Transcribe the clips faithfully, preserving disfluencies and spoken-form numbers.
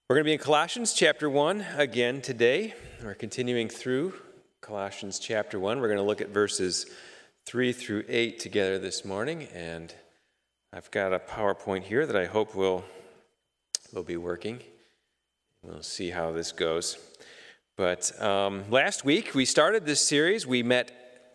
We're going to be in Colossians chapter one again today. We're continuing through Colossians chapter one. We're going to look at verses three through eight together this morning, and I've got a PowerPoint here that I hope will, will be working. We'll see how this goes. But um, last week we started this series. We met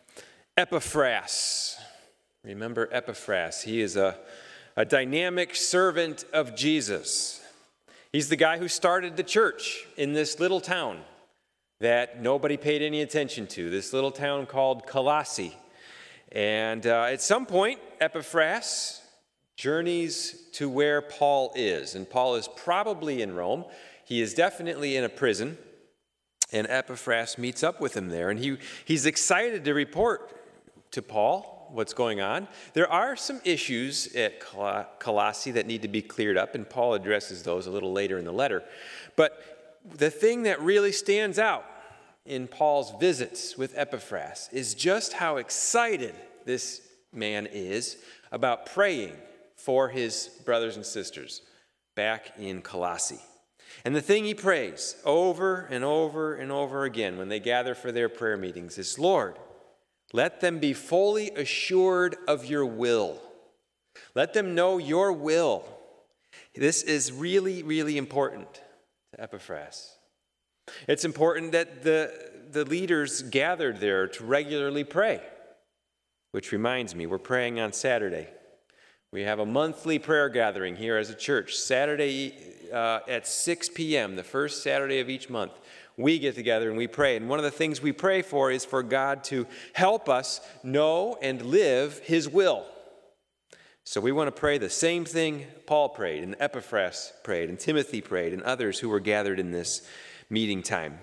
Epaphras. Remember Epaphras? He is a, a dynamic servant of Jesus. He's the guy who started the church in this little town that nobody paid any attention to, this little town called Colossae. And uh, at some point, Epaphras journeys to where Paul is. And Paul is probably in Rome. He is definitely in a prison. And Epaphras meets up with him there. And he, he's excited to report to Paul what's going on. There are some issues at Colossae that need to be cleared up, and Paul addresses those a little later in the letter. But the thing that really stands out in Paul's visits with Epaphras is just how excited this man is about praying for his brothers and sisters back in Colossae. And the thing he prays over and over and over again when they gather for their prayer meetings is, Lord, let them be fully assured of your will. Let them know your will. This is really, really important to Epaphras. It's important that the, the leaders gathered there to regularly pray, which reminds me, we're praying on Saturday. We have a monthly prayer gathering here as a church, Saturday uh, at six p.m., the first Saturday of each month. We get together and we pray. And one of the things we pray for is for God to help us know and live his will. So we want to pray the same thing Paul prayed, and Epaphras prayed, and Timothy prayed, and others who were gathered in this meeting time.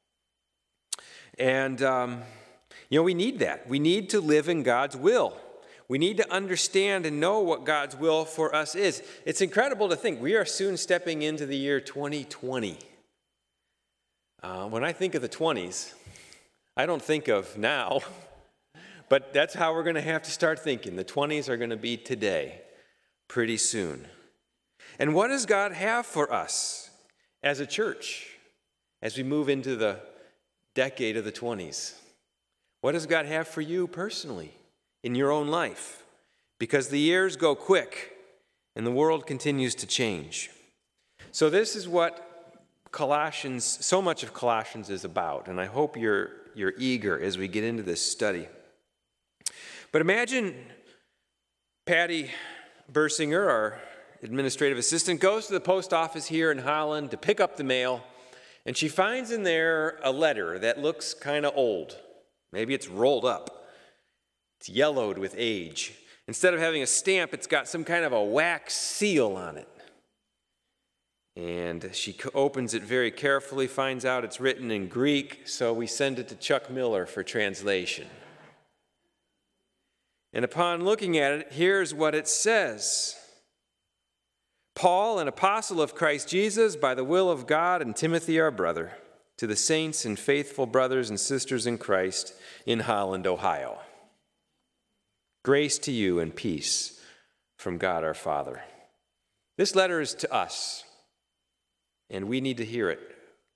And, um, you know, we need that. We need to live in God's will. We need to understand and know what God's will for us is. It's incredible to think we are soon stepping into the year twenty twenty. Uh, when I think of the twenties, I don't think of now, but that's how we're going to have to start thinking. The twenties are going to be today, pretty soon. And what does God have for us as a church as we move into the decade of the twenties? What does God have for you personally in your own life? Because the years go quick and the world continues to change. So this is what Colossians, so much of Colossians is about, and I hope you're you're eager as we get into this study. But imagine Patty Bersinger, our administrative assistant, goes to the post office here in Holland to pick up the mail, and she finds in there a letter that looks kind of old. Maybe it's rolled up. It's yellowed with age. Instead of having a stamp, it's got some kind of a wax seal on it. And she opens it very carefully, finds out it's written in Greek, so we send it to Chuck Miller for translation. And upon looking at it, here's what it says. Paul, an apostle of Christ Jesus, by the will of God, and Timothy, our brother, to the saints and faithful brothers and sisters in Christ in Holland, Ohio. Grace to you and peace from God our Father. This letter is to us, and we need to hear it.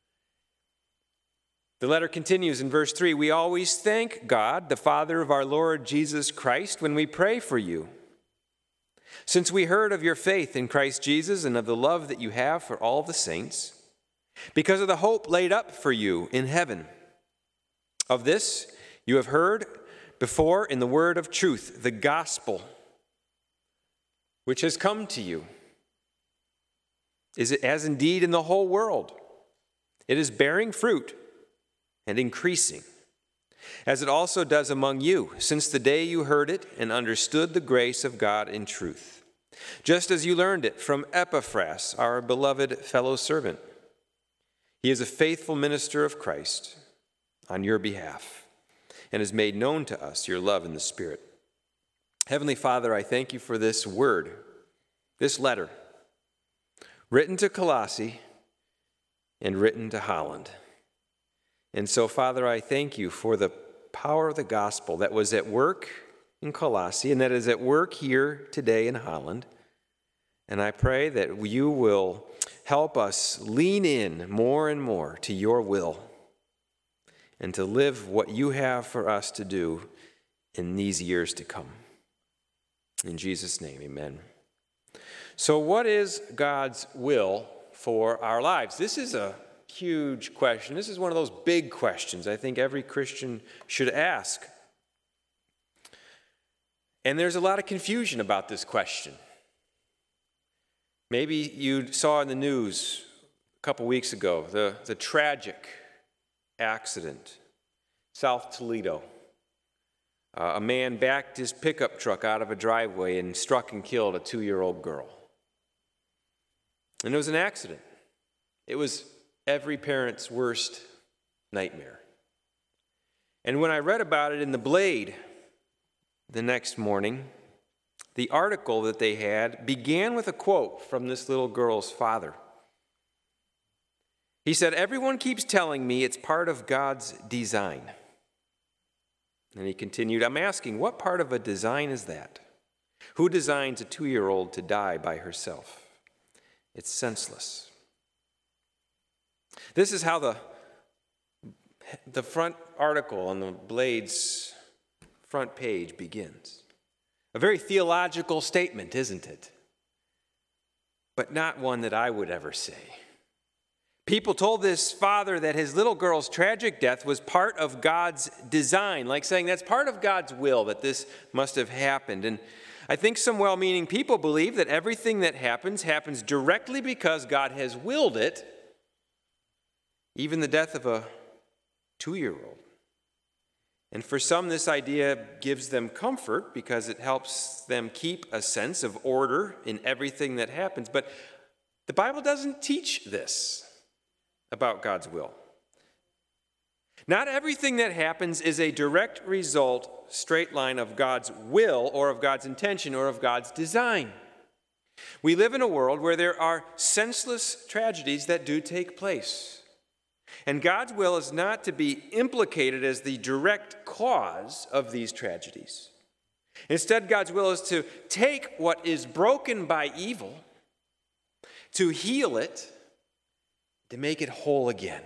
The letter continues in verse three. We always thank God, the Father of our Lord Jesus Christ, when we pray for you, since we heard of your faith in Christ Jesus and of the love that you have for all the saints, because of the hope laid up for you in heaven. Of this you have heard before in the word of truth, the gospel, which has come to you. Is it as indeed in the whole world? It is bearing fruit and increasing, as it also does among you, since the day you heard it and understood the grace of God in truth, just as you learned it from Epaphras, our beloved fellow servant. He is a faithful minister of Christ on your behalf and has made known to us your love in the Spirit. Heavenly Father, I thank you for this word, this letter, written to Colossae and written to Holland. And so, Father, I thank you for the power of the gospel that was at work in Colossae and that is at work here today in Holland, And I pray that you will help us lean in more and more to your will and to live what you have for us to do in these years to come. In Jesus' name, amen. So what is God's will for our lives? This is a huge question. This is one of those big questions I think every Christian should ask. And there's a lot of confusion about this question. Maybe you saw in the news a couple weeks ago the, the tragic accident, South Toledo. Uh, a man backed his pickup truck out of a driveway and struck and killed a two-year-old girl. And it was an accident. It was every parent's worst nightmare. And when I read about it in The Blade the next morning, the article that they had began with a quote from this little girl's father. He said, "Everyone keeps telling me it's part of God's design." And he continued, "I'm asking, what part of a design is that? Who designs a two-year-old to die by herself? It's senseless." This is how the, the front article on the Blade's front page begins. A very theological statement, isn't it? But not one that I would ever say. People told this father that his little girl's tragic death was part of God's design, like saying that's part of God's will, that this must have happened. And I think some well-meaning people believe that everything that happens happens directly because God has willed it, even the death of a two-year-old. And for some, this idea gives them comfort because it helps them keep a sense of order in everything that happens. But the Bible doesn't teach this about God's will. Not everything that happens is a direct result, straight line of God's will or of God's intention or of God's design. We live in a world where there are senseless tragedies that do take place. And God's will is not to be implicated as the direct cause of these tragedies. Instead, God's will is to take what is broken by evil, to heal it, to make it whole again.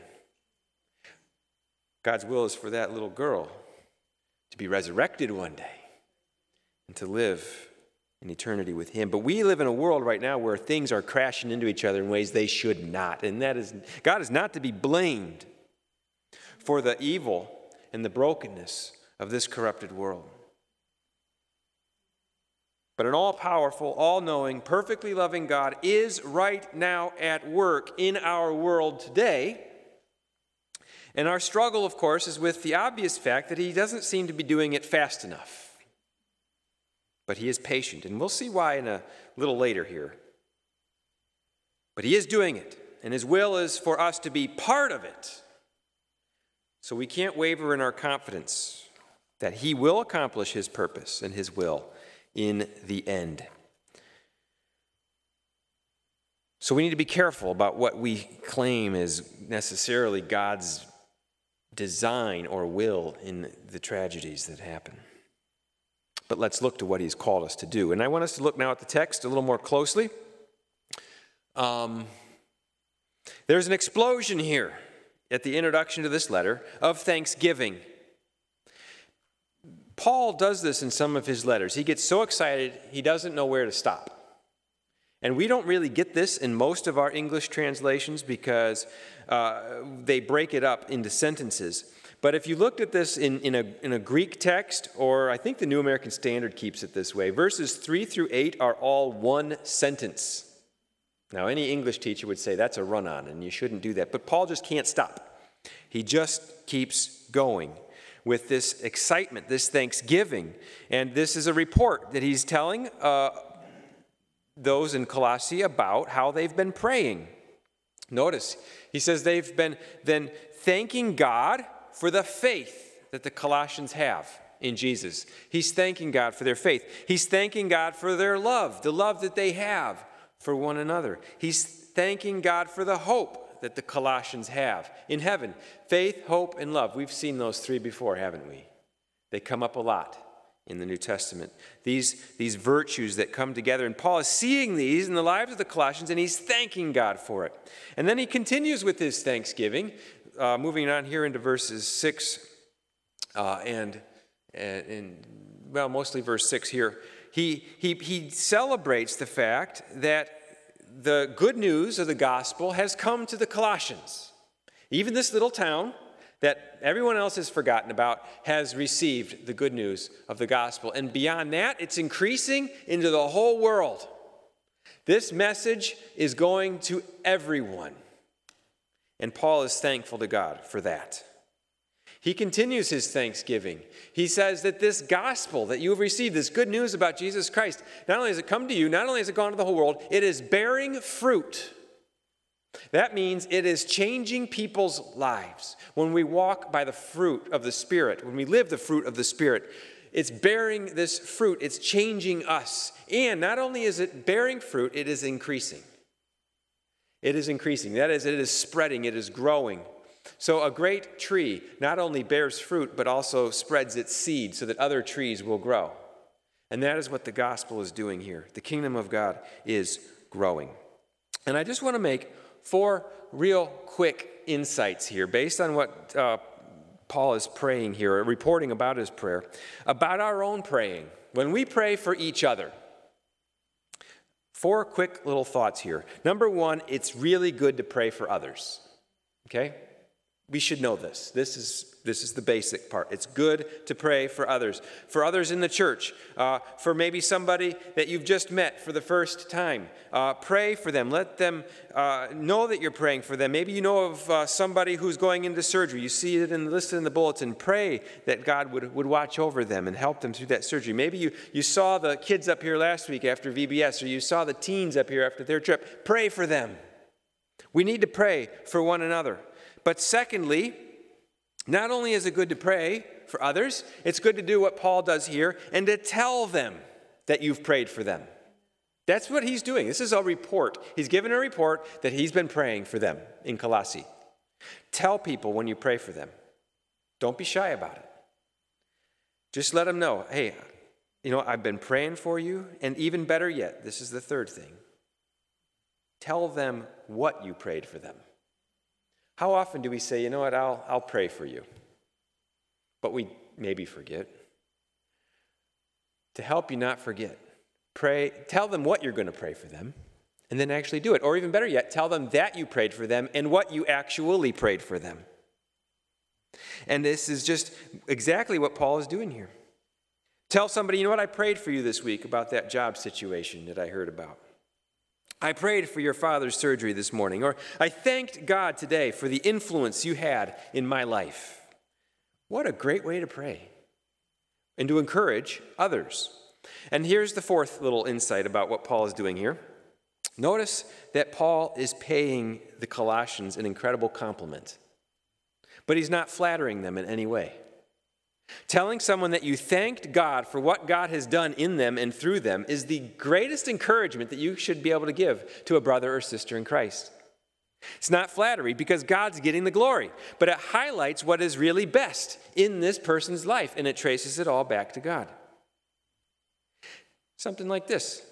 God's will is for that little girl to be resurrected one day and to live in eternity with him. But we live in a world right now where things are crashing into each other in ways they should not. And that is, God is not to be blamed for the evil and the brokenness of this corrupted world. But an all-powerful, all-knowing, perfectly loving God is right now at work in our world today. And our struggle, of course, is with the obvious fact that he doesn't seem to be doing it fast enough. But he is patient, and we'll see why in a little later here. But he is doing it, and his will is for us to be part of it. So we can't waver in our confidence that he will accomplish his purpose and his will in the end. So we need to be careful about what we claim is necessarily God's design or will in the tragedies that happen. But let's look to what he's called us to do. And I want us to look now at the text a little more closely. Um, there's an explosion here at the introduction to this letter of thanksgiving. Paul does this in some of his letters. He gets so excited, he doesn't know where to stop. And we don't really get this in most of our English translations because uh, they break it up into sentences. But if you looked at this in, in, a, in a Greek text, or I think the New American Standard keeps it this way, verses three through eight are all one sentence. Now, any English teacher would say that's a run-on, and you shouldn't do that. But Paul just can't stop. He just keeps going with this excitement, this thanksgiving. And this is a report that he's telling uh, those in Colossae about how they've been praying. Notice, he says they've been then thanking God for the faith that the Colossians have in Jesus. He's thanking God for their faith. He's thanking God for their love, the love that they have for one another. He's thanking God for the hope that the Colossians have in heaven. Faith, hope, and love. We've seen those three before, haven't we? They come up a lot in the New Testament. These, these virtues that come together. And Paul is seeing these in the lives of the Colossians, and he's thanking God for it. And then he continues with his thanksgiving, uh, moving on here into verses six uh, and, and, and, well, mostly verse six here. He, he, he celebrates the fact that the good news of the gospel has come to the Colossians. Even this little town that everyone else has forgotten about has received the good news of the gospel. And beyond that, it's increasing into the whole world. This message is going to everyone. And Paul is thankful to God for that. He continues his thanksgiving. He says that this gospel that you have received, this good news about Jesus Christ, not only has it come to you, not only has it gone to the whole world, it is bearing fruit. That means it is changing people's lives. When we walk by the fruit of the Spirit, when we live the fruit of the Spirit, it's bearing this fruit. It's changing us. And not only is it bearing fruit, it is increasing. It is increasing. That is, it is spreading. It is growing. So a great tree not only bears fruit, but also spreads its seed so that other trees will grow. And that is what the gospel is doing here. The kingdom of God is growing. And I just want to make four real quick insights here based on what uh, Paul is praying here, or reporting about his prayer, about our own praying. When we pray for each other, four quick little thoughts here. Number one, it's really good to pray for others. Okay? We should know this. This is, this is the basic part. It's good to pray for others. For others in the church. Uh, for maybe somebody that you've just met for the first time. Uh, pray for them. Let them uh, know that you're praying for them. Maybe you know of uh, somebody who's going into surgery. You see it in, listed in the bulletin. Pray that God would, would watch over them and help them through that surgery. Maybe you, you saw the kids up here last week after V B S, or you saw the teens up here after their trip. Pray for them. We need to pray for one another. But secondly, not only is it good to pray for others, it's good to do what Paul does here and to tell them that you've prayed for them. That's what he's doing. This is a report. He's given a report that he's been praying for them in Colossae. Tell people when you pray for them. Don't be shy about it. Just let them know, hey, you know, I've been praying for you, and even better yet, this is the third thing. Tell them what you prayed for them. How often do we say, you know what, I'll, I'll pray for you, but we maybe forget? To help you not forget, pray. Tell them what you're going to pray for them, and then actually do it. Or even better yet, tell them that you prayed for them and what you actually prayed for them. And this is just exactly what Paul is doing here. Tell somebody, you know what, I prayed for you this week about that job situation that I heard about. I prayed for your father's surgery this morning, or I thanked God today for the influence you had in my life. What a great way to pray and to encourage others. And here's the fourth little insight about what Paul is doing here. Notice that Paul is paying the Colossians an incredible compliment, but he's not flattering them in any way. Telling someone that you thanked God for what God has done in them and through them is the greatest encouragement that you should be able to give to a brother or sister in Christ. It's not flattery because God's getting the glory, but it highlights what is really best in this person's life, and it traces it all back to God. Something like this.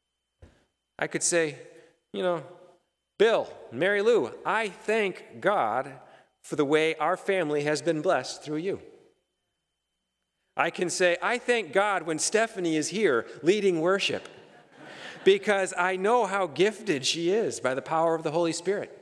I could say, you know, Bill, Mary Lou, I thank God for the way our family has been blessed through you. I can say, I thank God when Stephanie is here leading worship because I know how gifted she is by the power of the Holy Spirit.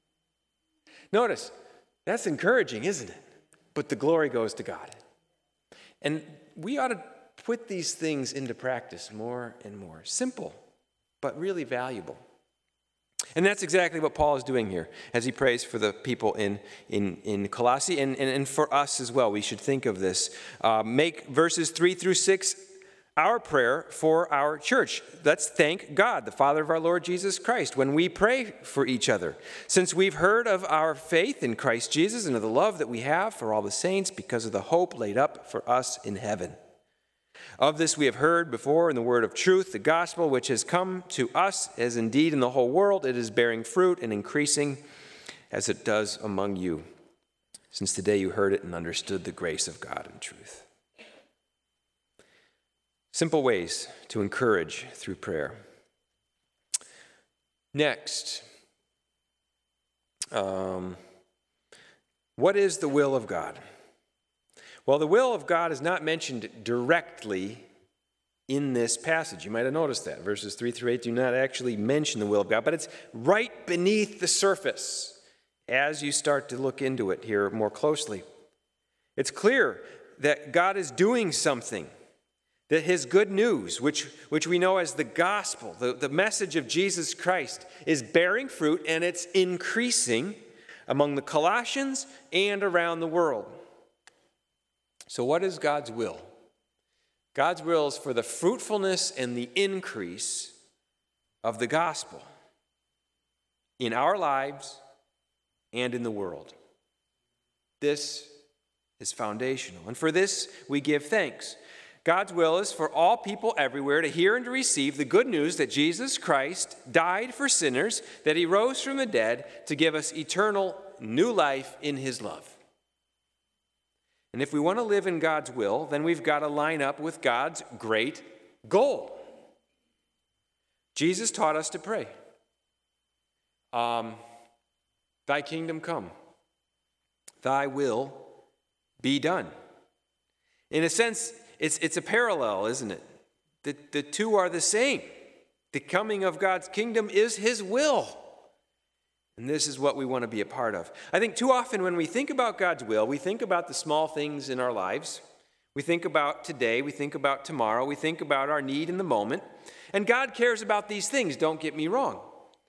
Notice, that's encouraging, isn't it? But the glory goes to God. And we ought to put these things into practice more and more. Simple, but really valuable. And that's exactly what Paul is doing here as he prays for the people in, in, in Colossae and, and, and for us as well. We should think of this. Uh, make verses three through six our prayer for our church. Let's thank God, the Father of our Lord Jesus Christ, when we pray for each other. Since we've heard of our faith in Christ Jesus and of the love that we have for all the saints because of the hope laid up for us in heaven. Of this we have heard before in the word of truth, the gospel which has come to us, as indeed in the whole world it is bearing fruit and increasing as it does among you, since the day you heard it and understood the grace of God in truth. Simple ways to encourage through prayer. Next, um, what is the will of God? Well, the will of God is not mentioned directly in this passage. You might have noticed that. Verses three through eight do not actually mention the will of God, but it's right beneath the surface as you start to look into it here more closely. It's clear that God is doing something, that his good news, which, which we know as the gospel, the, the message of Jesus Christ, is bearing fruit and it's increasing among the Colossians and around the world. So what is God's will? God's will is for the fruitfulness and the increase of the gospel in our lives and in the world. This is foundational. And for this, we give thanks. God's will is for all people everywhere to hear and to receive the good news that Jesus Christ died for sinners, that he rose from the dead to give us eternal new life in his love. And if we want to live in God's will, then we've got to line up with God's great goal. Jesus taught us to pray. Um, Thy kingdom come. Thy will be done. In a sense, it's, it's a parallel, isn't it? The, the two are the same. The coming of God's kingdom is his will. And this is what we want to be a part of. I think too often when we think about God's will, we think about the small things in our lives. We think about today. We think about tomorrow. We think about our need in the moment. And God cares about these things, don't get me wrong.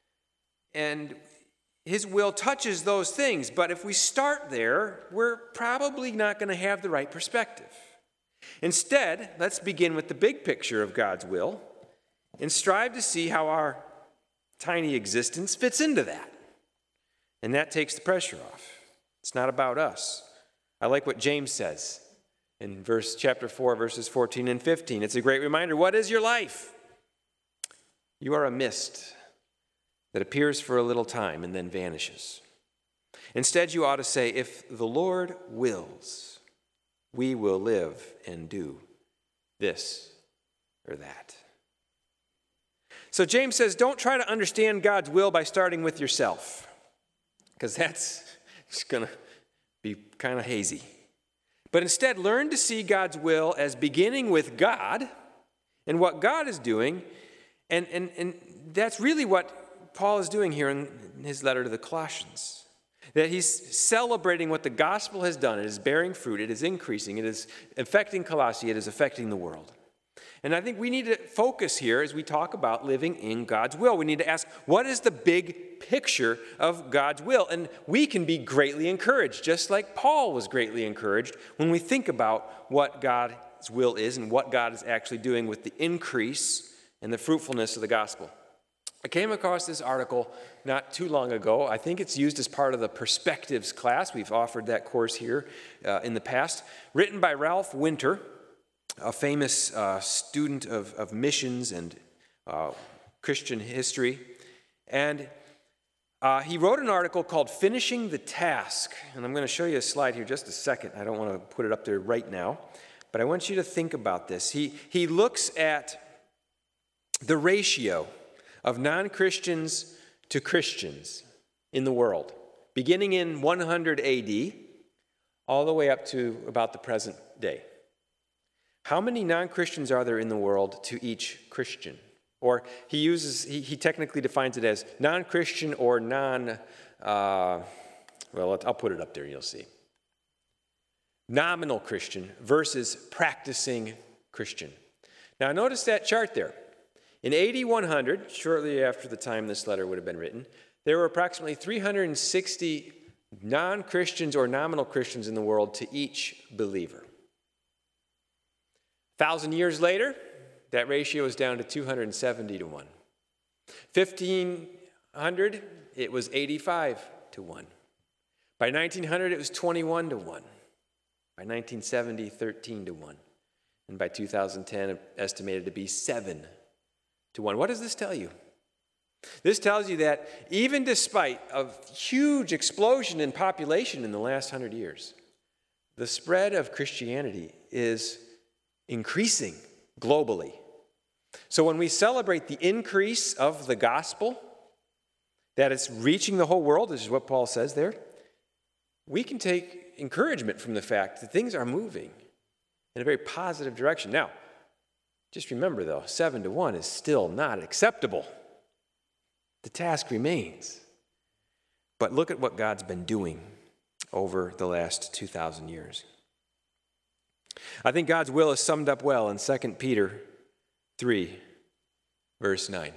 And his will touches those things. But if we start there, we're probably not going to have the right perspective. Instead, let's begin with the big picture of God's will and strive to see how our tiny existence fits into that. And that takes the pressure off. It's not about us. I like what James says in verse chapter four, verses fourteen and fifteen. It's a great reminder. What is your life? You are a mist that appears for a little time and then vanishes. Instead, you ought to say, if the Lord wills, we will live and do this or that. So James says, don't try to understand God's will by starting with yourself, because that's just going to be kind of hazy. But instead, learn to see God's will as beginning with God and what God is doing. And, and, and that's really what Paul is doing here in his letter to the Colossians. That he's celebrating what the gospel has done. It is bearing fruit. It is increasing. It is affecting Colossae. It is affecting the world. And I think we need to focus here as we talk about living in God's will. We need to ask, what is the big picture of God's will? And we can be greatly encouraged, just like Paul was greatly encouraged when we think about what God's will is and what God is actually doing with the increase and the fruitfulness of the gospel. I came across this article not too long ago. I think it's used as part of the Perspectives class. We've offered that course here uh, in the past. Written by Ralph Winter, a famous uh, student of, of missions and uh, Christian history. And uh, he wrote an article called Finishing the Task. And I'm going to show you a slide here just a second. I don't want to put it up there right now. But I want you to think about this. He, he looks at the ratio of non-Christians to Christians in the world, beginning in one hundred A D, all the way up to about the present day. How many non-Christians are there in the world to each Christian? Or he uses, he, he technically defines it as non-Christian or non, uh, well, I'll put it up there and you'll see. Nominal Christian versus practicing Christian. Now notice that chart there. In A D one hundred, shortly after the time this letter would have been written, there were approximately three hundred sixty non-Christians or nominal Christians in the world to each believer. A thousand years later, that ratio is down to two hundred seventy to one. fifteen hundred, it was eighty-five to one. By nineteen hundred, it was twenty-one to one. By nineteen seventy, thirteen to one. And by two thousand ten, estimated to be seven to one. What does this tell you? This tells you that even despite a huge explosion in population in the last hundred years, the spread of Christianity is increasing globally. So when we celebrate the increase of the gospel, that it's reaching the whole world, this is what Paul says there, we can take encouragement from the fact that things are moving in a very positive direction. Now, just remember though, seven to one is still not acceptable. The task remains. But look at what God's been doing over the last two thousand years. I think God's will is summed up well in Second Peter three, verse nine.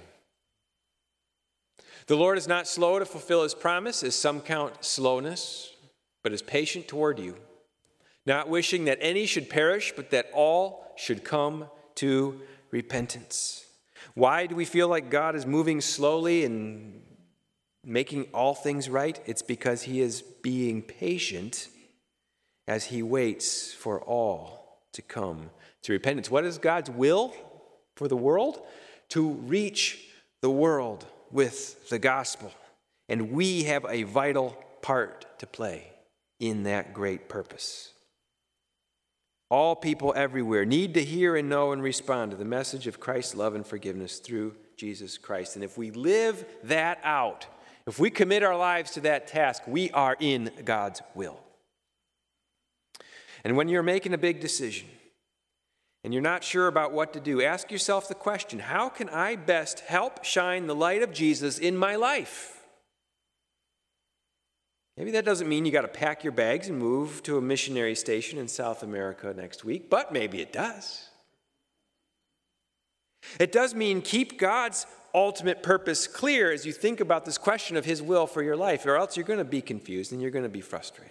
The Lord is not slow to fulfill his promise, as some count slowness, but is patient toward you, not wishing that any should perish, but that all should come to repentance. Why do we feel like God is moving slowly and making all things right? It's because he is being patient as he waits for all to come to repentance. What is God's will for the world? To reach the world with the gospel. And we have a vital part to play in that great purpose. All people everywhere need to hear and know and respond to the message of Christ's love and forgiveness through Jesus Christ. And if we live that out, if we commit our lives to that task, we are in God's will. And when you're making a big decision and you're not sure about what to do, ask yourself the question, how can I best help shine the light of Jesus in my life? Maybe that doesn't mean you got to pack your bags and move to a missionary station in South America next week, but maybe it does. It does mean keep God's ultimate purpose clear as you think about this question of his will for your life, or else you're going to be confused and you're going to be frustrated.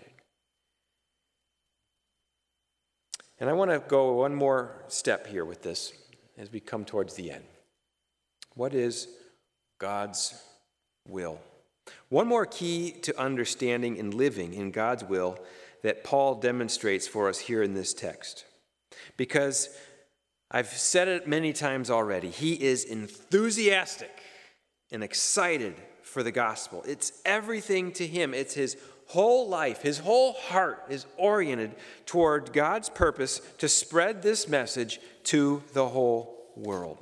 And I want to go one more step here with this as we come towards the end. What is God's will? One more key to understanding and living in God's will that Paul demonstrates for us here in this text. Because I've said it many times already, he is enthusiastic and excited for the gospel. It's everything to him. It's his whole life, his whole heart is oriented toward God's purpose to spread this message to the whole world.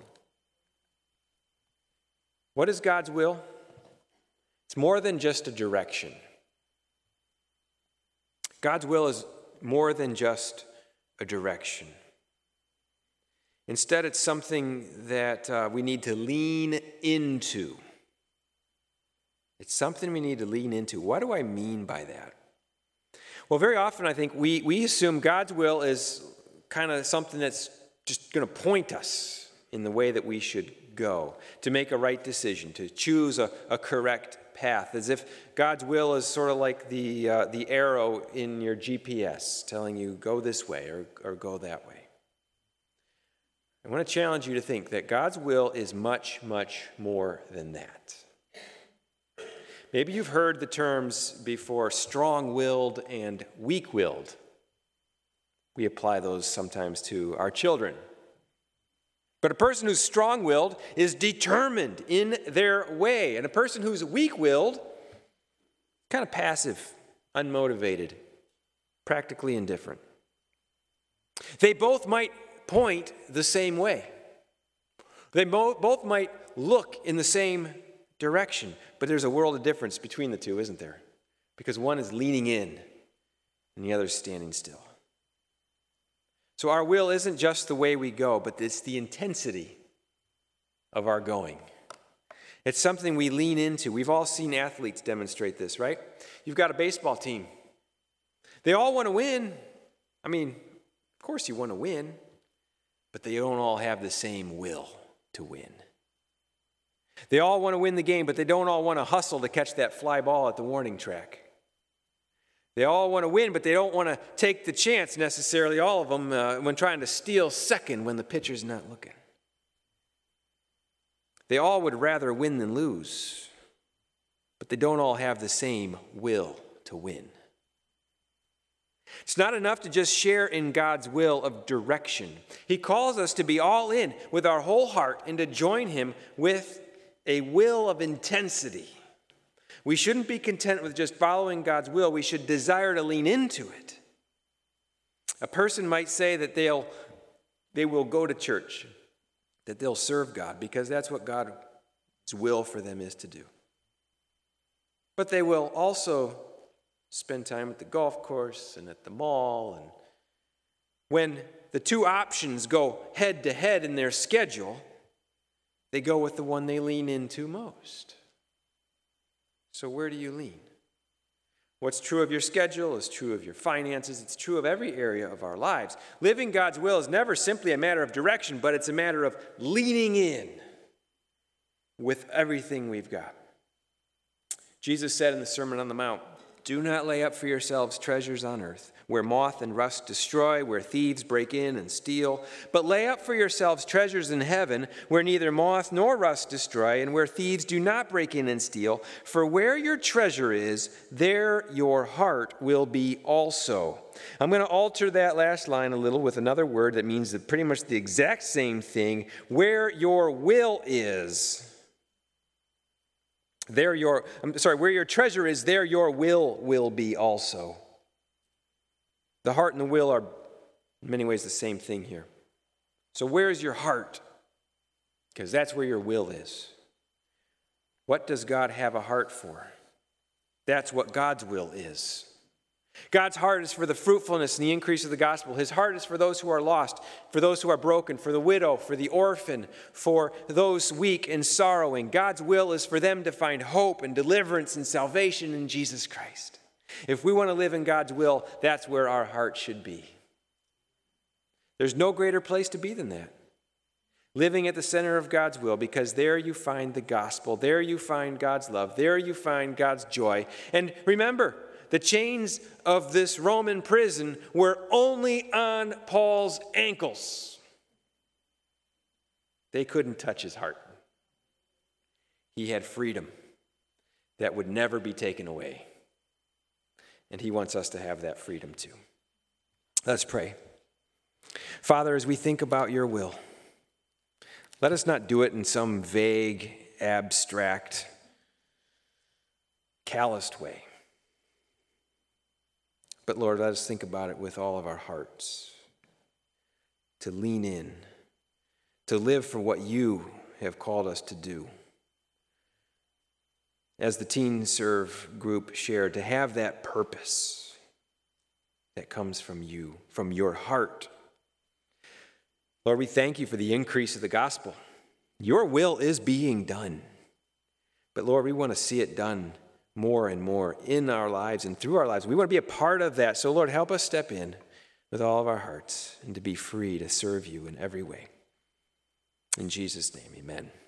What is God's will? It's more than just a direction. God's will is more than just a direction. Instead, it's something that uh, we need to lean into. It's something we need to lean into. What do I mean by that? Well, very often I think we, we assume God's will is kind of something that's just going to point us in the way that we should go, to make a right decision, to choose a, a correct path, as if God's will is sort of like the uh, the arrow in your G P S telling you go this way or, or go that way. I want to challenge you to think that God's will is much, much more than that. Maybe you've heard the terms before, strong-willed and weak-willed. We apply those sometimes to our children. But a person who's strong-willed is determined in their way. And a person who's weak-willed, kind of passive, unmotivated, practically indifferent. They both might point the same way. They mo- both might look in the same direction. But there's a world of difference between the two, isn't there? Because one is leaning in and the other is standing still. So our will isn't just the way we go, but it's the intensity of our going. It's something we lean into. We've all seen athletes demonstrate this, right? You've got a baseball team. They all want to win. I mean, of course you want to win, but they don't all have the same will to win. They all want to win the game, but they don't all want to hustle to catch that fly ball at the warning track. They all want to win, but they don't want to take the chance necessarily, all of them, uh, when trying to steal second when the pitcher's not looking. They all would rather win than lose, but they don't all have the same will to win. It's not enough to just share in God's will of direction. He calls us to be all in with our whole heart and to join him with a will of intensity. We shouldn't be content with just following God's will. We should desire to lean into it. A person might say that they'll they will go to church, that they'll serve God, because that's what God's will for them is to do. But they will also spend time at the golf course and at the mall. And when the two options go head to head in their schedule, they go with the one they lean into most. So where do you lean? What's true of your schedule is true of your finances. It's true of every area of our lives. Living God's will is never simply a matter of direction, but it's a matter of leaning in with everything we've got. Jesus said in the Sermon on the Mount, "Do not lay up for yourselves treasures on earth, where moth and rust destroy, where thieves break in and steal. But lay up for yourselves treasures in heaven, where neither moth nor rust destroy, and where thieves do not break in and steal. For where your treasure is, there your heart will be also." I'm going to alter that last line a little with another word that means that pretty much the exact same thing. Where your will is, there your, I'm sorry, where your treasure is, there your will will be also. The heart and the will are in many ways the same thing here. So where's your heart? Because that's where your will is. What does God have a heart for? That's what God's will is. God's heart is for the fruitfulness and the increase of the gospel. His heart is for those who are lost, for those who are broken, for the widow, for the orphan, for those weak and sorrowing. God's will is for them to find hope and deliverance and salvation in Jesus Christ. If we want to live in God's will, that's where our heart should be. There's no greater place to be than that. Living at the center of God's will, because there you find the gospel. There you find God's love. There you find God's joy. And remember, the chains of this Roman prison were only on Paul's ankles. They couldn't touch his heart. He had freedom that would never be taken away. And he wants us to have that freedom too. Let's pray. Father, as we think about your will, let us not do it in some vague, abstract, calloused way. But Lord, let us think about it with all of our hearts, to lean in, to live for what you have called us to do. As the Teen Serve group shared, to have that purpose that comes from you, from your heart. Lord, we thank you for the increase of the gospel. Your will is being done. But Lord, we want to see it done more and more in our lives and through our lives. We want to be a part of that. So Lord, help us step in with all of our hearts and to be free to serve you in every way. In Jesus' name, amen.